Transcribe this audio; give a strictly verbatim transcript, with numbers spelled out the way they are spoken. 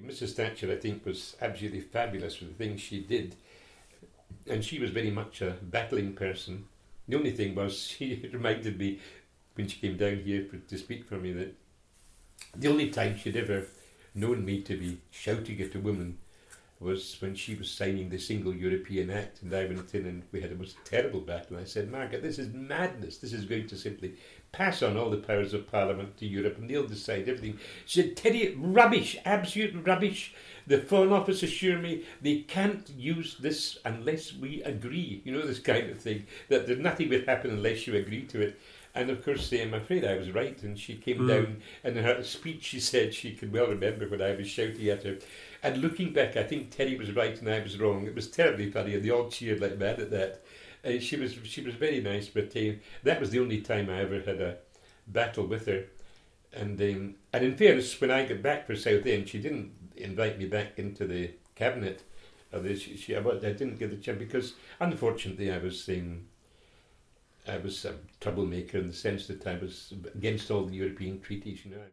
Missus Thatcher, I think, was absolutely fabulous with the things she did, and she was very much a battling person. The only thing was, she reminded me when she came down here for, to speak for me, that the only time she'd ever known me to be shouting at a woman was when she was signing the Single European Act, and I went in and we had a most terrible battle. And I said, Margaret, this is madness. This is going to simply pass on all the powers of Parliament to Europe and they'll decide everything. She said, Teddy, rubbish, absolute rubbish. The Foreign Office assure me they can't use this unless we agree. You know, this kind of thing, that there's nothing will happen unless you agree to it. And of course, I'm afraid I was right, and she came mm. down, and in her speech she said she could well remember when I was shouting at her. And looking back, I think Terry was right and I was wrong. It was terribly funny, and they all cheered like mad at that. Uh, she was she was very nice, but uh, that was the only time I ever had a battle with her. And um, and in fairness, when I got back for Southend, she didn't invite me back into the cabinet. Or the, she, she, I didn't get the chance because, unfortunately, I was... Um, I was a troublemaker in the sense that I was against all the European treaties, you know.